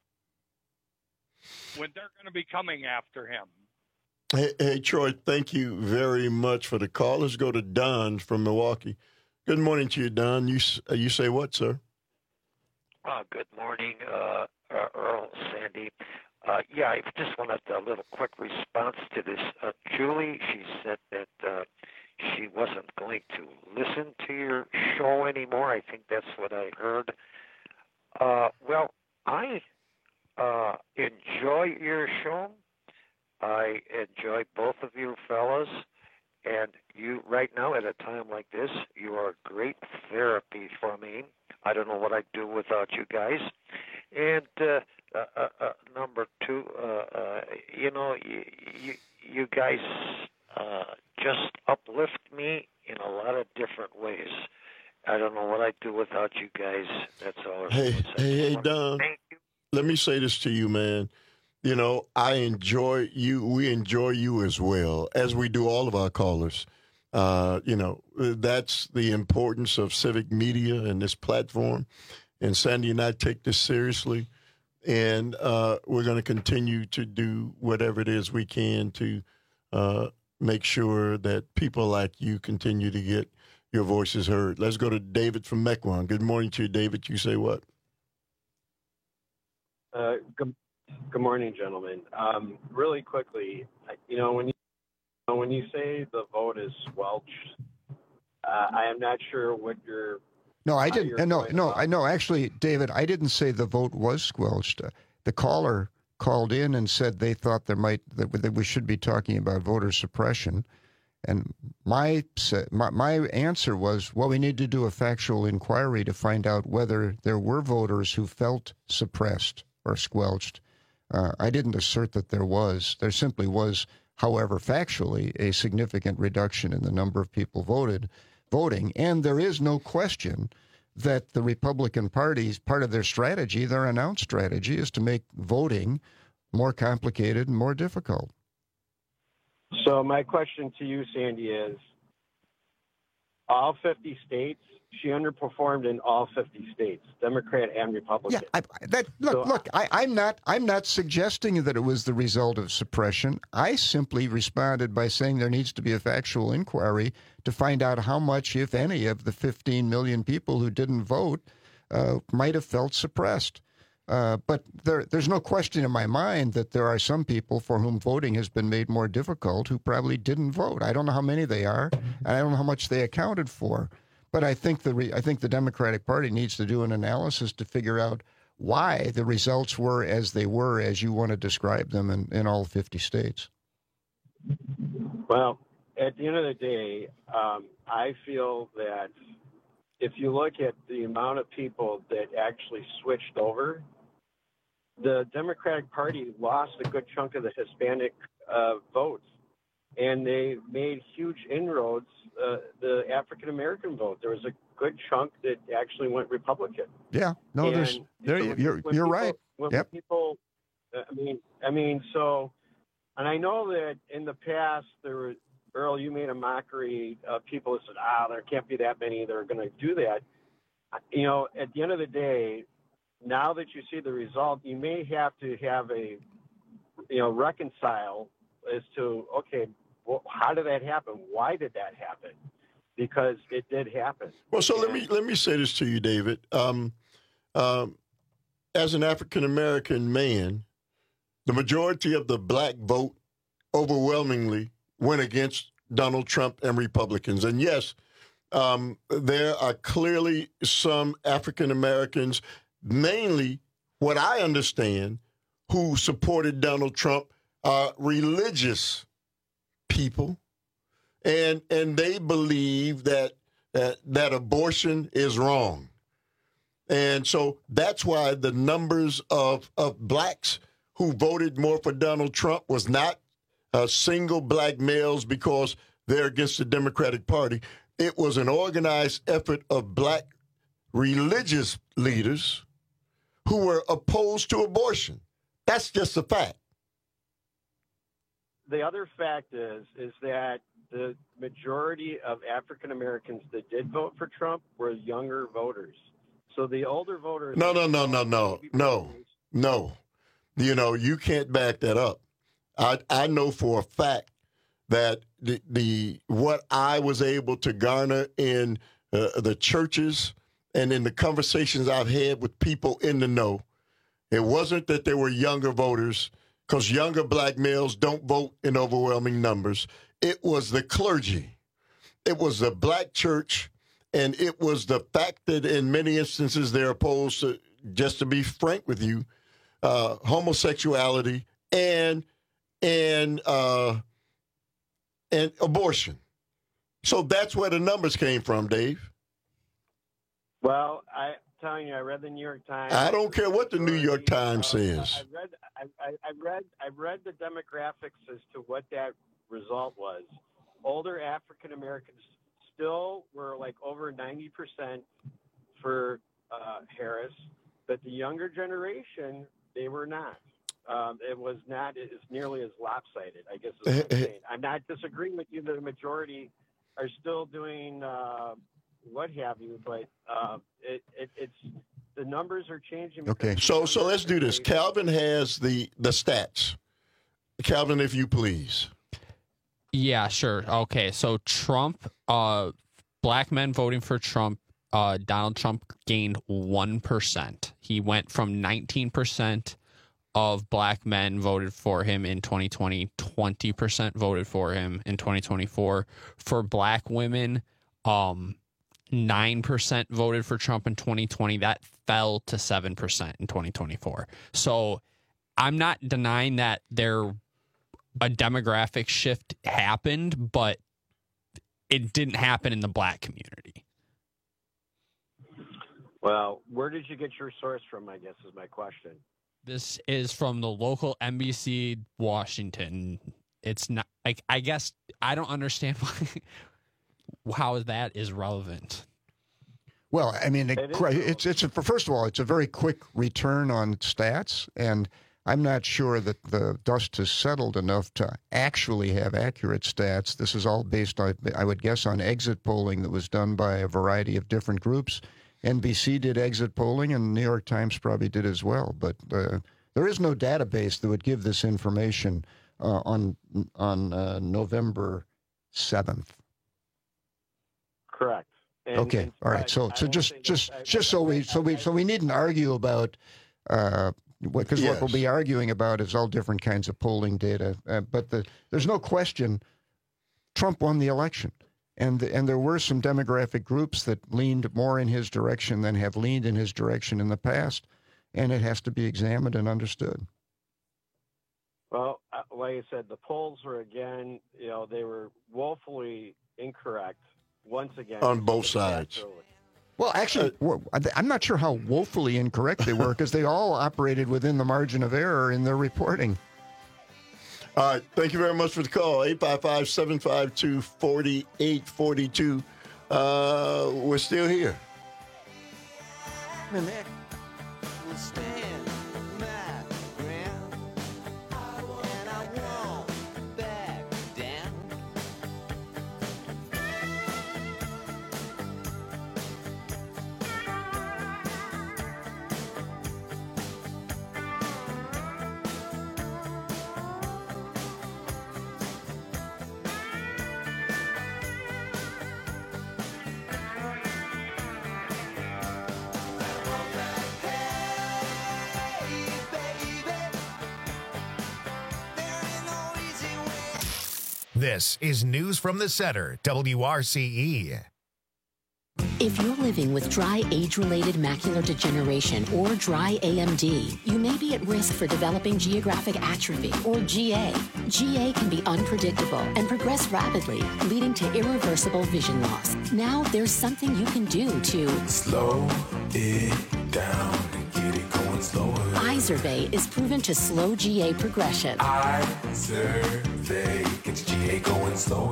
when they're going to be coming after him. Hey, hey, Troy, thank you very much for the call. Let's go to Don from Milwaukee. Good morning to you, Don. You uh, you say what, sir? Uh, good morning, uh, uh, Earl, Sandy. Uh, yeah, I just wanted a little quick response to this. Uh, Julie, she said that uh, she wasn't going to listen to your show anymore. I think that's what I heard. Uh, well, I uh, enjoy your show. I enjoy both of you fellas. And you, right now, at a time like this, you are great therapy for me. I don't know what I'd do without you guys. And uh, uh, uh, uh, number two, uh, uh, you know, you, you, you guys uh, just uplift me in a lot of different ways. I don't know what I'd do without you guys. That's all. Hey, hey, hey, Don. Let me say this to you, man. You know, I enjoy you. We enjoy you as well, as we do all of our callers. Uh, you know, that's the importance of civic media and this platform. And Sandy and I take this seriously. And uh, we're going to continue to do whatever it is we can to uh, make sure that people like you continue to get your voices heard. Let's go to David from Mequon. Good morning to you, David. You say what? Uh, good, good morning, gentlemen. Um, really quickly, you know, when you when you say the vote is squelched, uh, I am not sure what you're. No, I didn't. Uh, no, no, I know. Actually, David, I didn't say the vote was squelched. Uh, the caller called in and said they thought there might that, that we should be talking about voter suppression, and my, my my answer was, well, we need to do a factual inquiry to find out whether there were voters who felt suppressed or squelched. Uh, I didn't assert that there was. There simply was, however, factually, a significant reduction in the number of people voted. voting, and there is no question that the Republican Party's part of their strategy, their announced strategy, is to make voting more complicated and more difficult. So my question to you, Sandy, is all fifty states, she underperformed in all fifty states, Democrat and Republican. Yeah, I, that, look, so, look, I, I'm not, I'm not suggesting that it was the result of suppression. I simply responded by saying there needs to be a factual inquiry to find out how much, if any, of the fifteen million people who didn't vote uh, might have felt suppressed. Uh, but there, there's no question in my mind that there are some people for whom voting has been made more difficult who probably didn't vote. I don't know how many they are, and I don't know how much they accounted for. But I think the re- I think the Democratic Party needs to do an analysis to figure out why the results were as they were, as you want to describe them in, in all fifty states. Well, at the end of the day, um, I feel that if you look at the amount of people that actually switched over, the Democratic Party lost a good chunk of the Hispanic uh, votes, and they made huge inroads. Uh, the African American vote, there was a good chunk that actually went Republican. Yeah, no, and there's there. so You're when you're people, right. When Yep. people, I mean, I mean, so, and I know that in the past there were, Earl, you made a mockery of people that said, ah, there can't be that many that are going to do that. You know, at the end of the day, now that you see the result, you may have to have a, you know, reconcile as to, okay, well, how did that happen? Why did that happen? Because it did happen. Well, so and, let me let me say this to you, David. Um, um, as an African American man, the majority of the black vote overwhelmingly went against Donald Trump and Republicans. And yes, um, there are clearly some African Americans, mainly what I understand, who supported Donald Trump are religious people, and and they believe that that, that abortion is wrong. And so that's why the numbers of, of blacks who voted more for Donald Trump was not Uh, single black males because they're against the Democratic Party. It was an organized effort of black religious leaders who were opposed to abortion. That's just a fact. The other fact is is that the majority of African Americans that did vote for Trump were younger voters. So the older voters. No, no, no, no, no, no, no. You know, you can't back that up. I I know for a fact that the, the what I was able to garner in uh, the churches and in the conversations I've had with people in the know, it wasn't that there were younger voters, because younger black males don't vote in overwhelming numbers. It was the clergy. It was the black church, and it was the fact that in many instances they're opposed to, just to be frank with you, uh, homosexuality and and uh, and abortion. So that's where the numbers came from, Dave. Well, I'm telling you, I read the New York Times. I don't care what the New York Times says. I read, I, I, I read, I read the demographics as to what that result was. Older African Americans still were like over ninety percent for uh, Harris, but the younger generation, they were not. Um, it was not as nearly as lopsided, I guess is what I'm saying. I'm not disagreeing with you that the majority are still doing uh, what have you, but uh, it, it, it's the numbers are changing. Okay, so so let's do this. Calvin has the the stats. Calvin, if you please. Yeah, sure. Okay, so Trump, uh, black men voting for Trump, uh, Donald Trump gained one percent. He went from nineteen percent of black men voted for him in twenty twenty, twenty percent voted for him in twenty twenty-four. For black women, um, nine percent voted for Trump in twenty twenty. That fell to seven percent in twenty twenty-four. So I'm not denying that there a demographic shift happened, but it didn't happen in the black community. Well, where did you get your source from, I guess, is my question. This is from the local N B C Washington. It's not like, I guess I don't understand why, how that is relevant. Well, I mean, it, It is it's it's a, first of all, it's a very quick return on stats, and I'm not sure that the dust has settled enough to actually have accurate stats. This is all based, on, I would guess, on exit polling that was done by a variety of different groups. N B C did exit polling, and the New York Times probably did as well. But uh, there is no database that would give this information uh, on on uh, November seventh. Correct. And, okay, and all right. So, so just just just so we so we so we needn't argue about. Uh, Because Yes. what we'll be arguing about is all different kinds of polling data. Uh, but the, there's no question Trump won the election. And, the, and there were some demographic groups that leaned more in his direction than have leaned in his direction in the past. And it has to be examined and understood. Well, uh, like I said, the polls were, again, you know, they were woefully incorrect once again. On both sides. Well, actually, I'm not sure how woefully incorrect they were because they all operated within the margin of error in their reporting. All right. Thank you very much for the call. eight five five, seven five two, four eight four two. Uh, we're still here. This is News from the Center, W R C E. If you're living with dry age-related macular degeneration or dry A M D, you may be at risk for developing geographic atrophy or G A. G A can be unpredictable and progress rapidly, leading to irreversible vision loss. Now there's something you can do to slow it down and get it going slower. Izervay is proven to slow G A progression. Izervay gets G A going slower.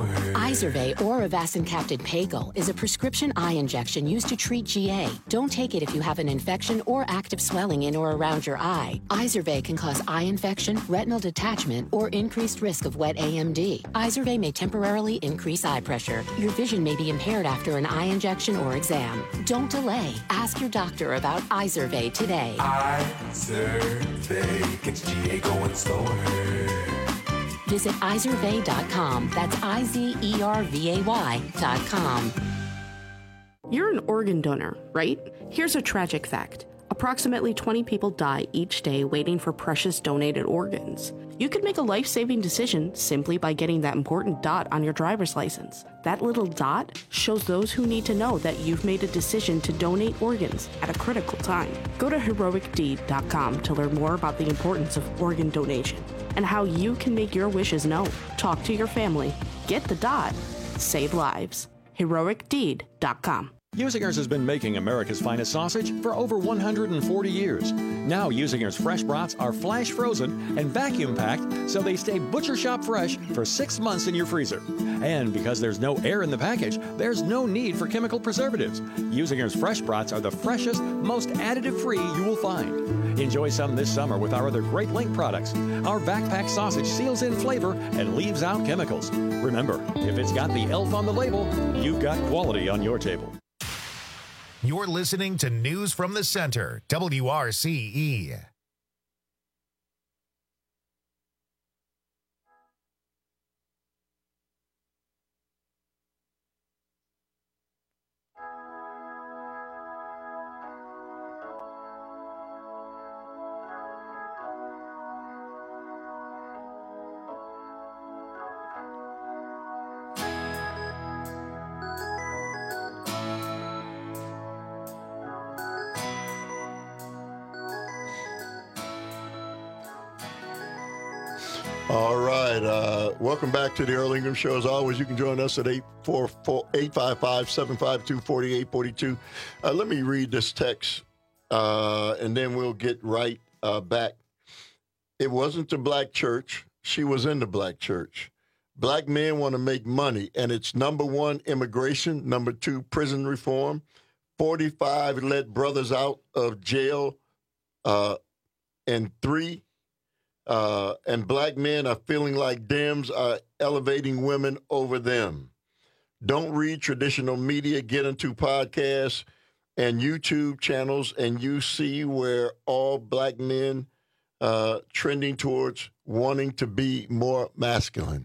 Izervay or avacincaptad Pagel is a prescription eye injection used to treat G A. Don't take it if you have an infection or active swelling in or around your eye. Izervay can cause eye infection, retinal detachment, or increased risk of wet A M D. Izervay may temporarily increase eye pressure. Your vision may be impaired after an eye injection or exam. Don't delay. Ask your doctor about Izervay today. Izervay gets G A going slower. Visit Izervay dot com. That's I Z E R V A Y dot com. You're an organ donor, right? Here's a tragic fact. Approximately twenty people die each day waiting for precious donated organs. You could make a life-saving decision simply by getting that important dot on your driver's license. That little dot shows those who need to know that you've made a decision to donate organs at a critical time. Go to heroic deed dot com to learn more about the importance of organ donation and how you can make your wishes known. Talk to your family. Get the dot. Save lives. heroic deed dot com. Usinger's has been making America's finest sausage for over one hundred forty years. Now Usinger's fresh brats are flash frozen and vacuum packed so they stay butcher shop fresh for six months in your freezer. And because there's no air in the package, there's no need for chemical preservatives. Usinger's fresh brats are the freshest, most additive-free you will find. Enjoy some this summer with our other Great Link products. Our backpack sausage seals in flavor and leaves out chemicals. Remember, if it's got the elf on the label, you've got quality on your table. You're listening to News from the Center, W R C E. All right. Uh, welcome back to the Earl Ingram Show. As always, you can join us at eight four four, eight five five, seven five two, four eight four two. Uh, let me read this text, uh, and then we'll get right uh, back. It wasn't the black church. She was in the black church. Black men want to make money, and it's number one, immigration, number two, prison reform, forty-five, let brothers out of jail, uh, and three, Uh, and black men are feeling like Dems are elevating women over them. Don't read traditional media, get into podcasts and YouTube channels, and you see where all black men uh, trending towards wanting to be more masculine.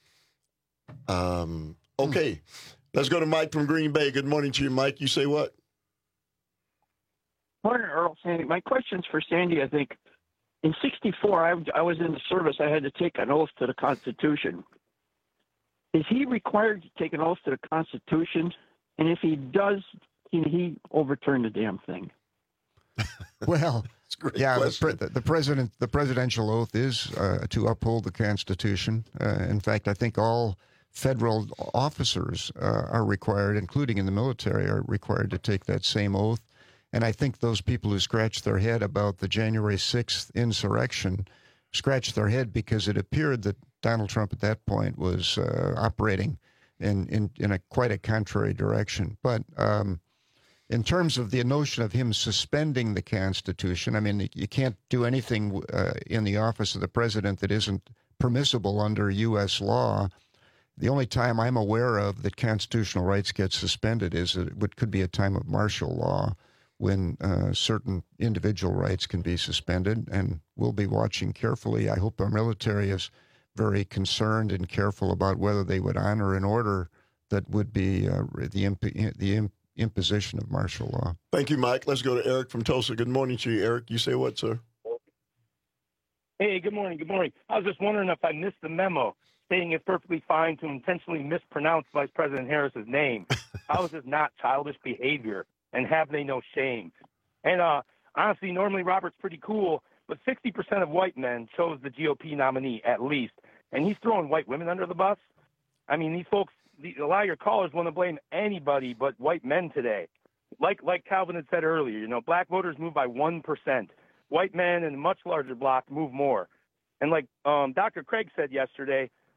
Um, okay, let's go to Mike from Green Bay. Good morning to you, Mike. You say what? Morning, Earl, Sandy. My question's for Sandy, I think. In sixty-four, I, I was in the service. I had to take an oath to the Constitution. Is he required to take an oath to the Constitution? And if he does, can he overturn the damn thing? Well, yeah, the, question. pre- the president, the presidential oath is uh, to uphold the Constitution. Uh, in fact, I think all federal officers uh, are required, including in the military, are required to take that same oath. And I think those people who scratched their head about the January sixth insurrection scratched their head because it appeared that Donald Trump at that point was uh, operating in, in, in a quite a contrary direction. But um, in terms of the notion of him suspending the Constitution, I mean, you can't do anything uh, in the office of the president that isn't permissible under U S law. The only time I'm aware of that constitutional rights get suspended is what could be a time of martial law, when uh, certain individual rights can be suspended, and we'll be watching carefully. I hope our military is very concerned and careful about whether they would honor an order that would be uh, the imp- the imp- imposition of martial law. Thank you, Mike. Let's go to Eric from Tulsa. Good morning to you, Eric. You say what, sir? Hey, good morning. Good morning. I was just wondering if I missed the memo stating it's perfectly fine to intentionally mispronounce Vice President Harris's name. How is this not childish behavior? And have they no shame? And uh, honestly, normally Robert's pretty cool, but sixty percent of white men chose the G O P nominee at least, and he's throwing white women under the bus. I mean, these folks, the, a lot of your callers want to blame anybody but white men today. Like like Calvin had said earlier, you know, black voters move by one percent. White men in a much larger block move more. And like um, Doctor Craig said yesterday,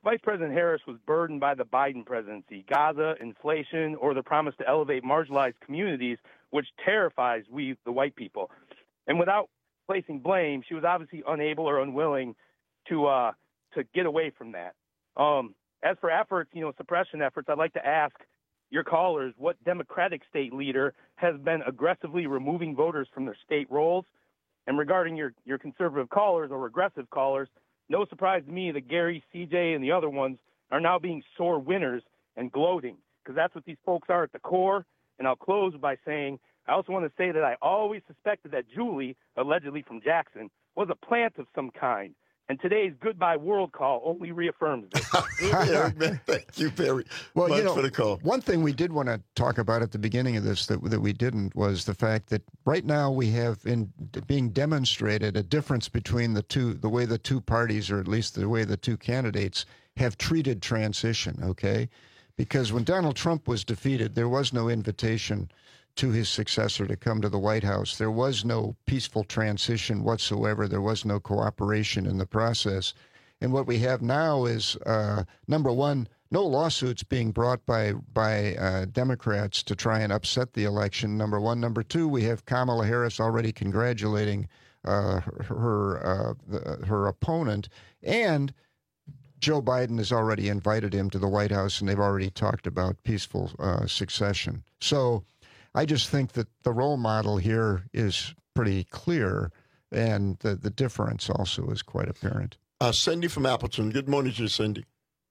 Vice President Harris was burdened by the Biden presidency, Gaza, inflation, or the promise to elevate marginalized communities, which terrifies we, the white people. And without placing blame, she was obviously unable or unwilling to uh, to get away from that. Um, as for efforts, you know, suppression efforts, I'd like to ask your callers what Democratic state leader has been aggressively removing voters from their state rolls. And regarding your, your conservative callers or regressive callers, no surprise to me that Gary, C J, and the other ones are now being sore winners and gloating, because that's what these folks are at the core. And I'll close by saying, I also want to say that I always suspected that Julie, allegedly from Jackson, was a plant of some kind. And today's Goodbye World call only reaffirms this. Eric, man, thank you very well, much you know, for the call. One thing we did want to talk about at the beginning of this that, that we didn't was the fact that right now we have in being demonstrated a difference between the two, the way the two parties, or at least the way the two candidates have treated transition, okay? Because when Donald Trump was defeated, there was no invitation to his successor to come to the White House. There was no peaceful transition whatsoever. There was no cooperation in the process. And what we have now is, uh, number one, no lawsuits being brought by by uh, Democrats to try and upset the election, number one. Number two, we have Kamala Harris already congratulating uh, her, uh, the, her opponent, and Joe Biden has already invited him to the White House, and they've already talked about peaceful uh, succession. So I just think that the role model here is pretty clear, and the, the difference also is quite apparent. Uh, Cindy from Appleton. Good morning to you, Cindy.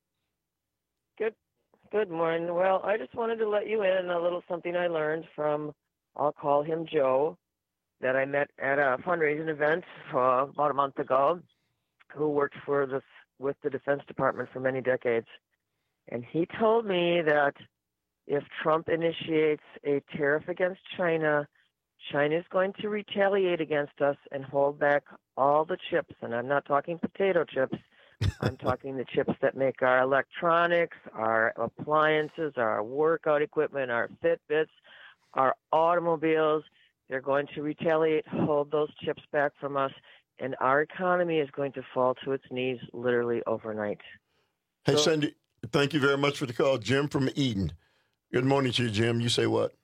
Good good morning. Well, I just wanted to let you in on a little something I learned from, I'll call him Joe, that I met at a fundraising event uh, about a month ago, who worked for the, with the Defense Department for many decades. And he told me that if Trump initiates a tariff against China, China is going to retaliate against us and hold back all the chips. And I'm not talking potato chips. I'm talking the chips that make our electronics, our appliances, our workout equipment, our Fitbits, our automobiles. They're going to retaliate, hold those chips back from us, and our economy is going to fall to its knees literally overnight. Hey, so, Cindy, thank you very much for the call. Jim from Eden. Good morning to you, Jim. You say what?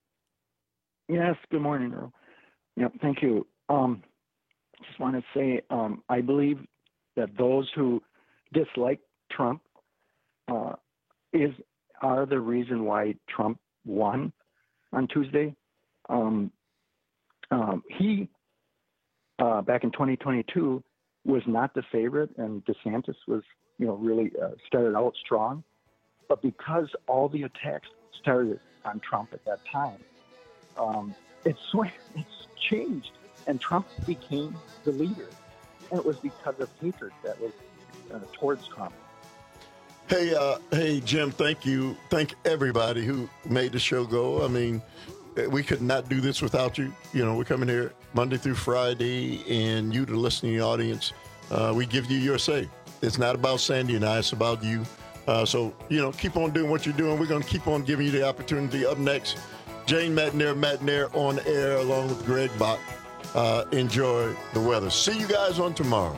Yes, good morning, Earl. Yep, thank you. Um, just want to say um, I believe that those who dislike Trump uh, is are the reason why Trump won on Tuesday. Um, um, he, uh, back in twenty twenty-two, was not the favorite, and DeSantis was, you know, really uh, started out strong. But because all the attacks started on Trump at that time, um, it's it's changed, and Trump became the leader, and it was because of hatred that was uh, towards Trump. Hey, uh, hey, Jim. Thank you. Thank everybody who made the show go. I mean, we could not do this without you. You know, we're coming here Monday through Friday, and you, the listening audience, uh, we give you your say. It's not about Sandy and I; it's about you. Uh, so, you know, keep on doing what you're doing. We're going to keep on giving you the opportunity. Up next, Jane Matenaer, Matenaer on air along with Greg Bach. Uh, enjoy the weather. See you guys on tomorrow.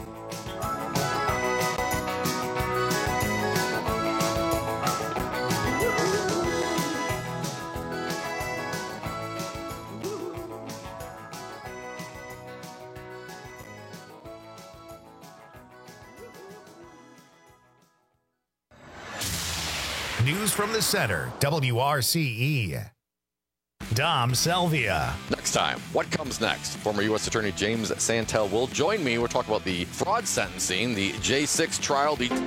News from the center, W R C E. Dom Selvia. Next time, what comes next? Former U S Attorney James Santel will join me. We'll talk about the fraud sentencing, the J six trial. The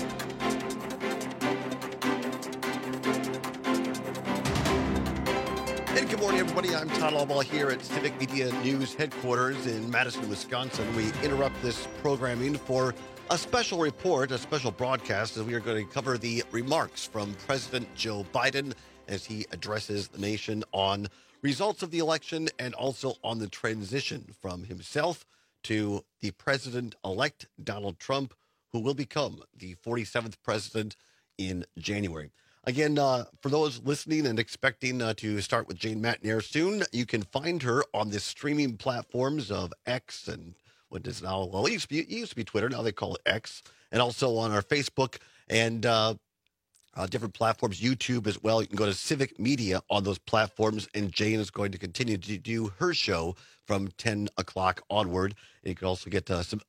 And good morning, everybody. I'm Todd Albaugh here at Civic Media News headquarters in Madison, Wisconsin. We interrupt this programming for a special report, a special broadcast, as we are going to cover the remarks from President Joe Biden as he addresses the nation on results of the election and also on the transition from himself to the president-elect Donald Trump, who will become the forty-seventh president in January. Again, uh, for those listening and expecting uh, to start with Jane Matenaer soon, you can find her on the streaming platforms of X and what is now, well, it used to be, it used to be Twitter. Now they call it X. And also on our Facebook and uh, uh, different platforms, YouTube as well. You can go to Civic Media on those platforms, and Jane is going to continue to do her show from ten o'clock onward. And you can also get uh, some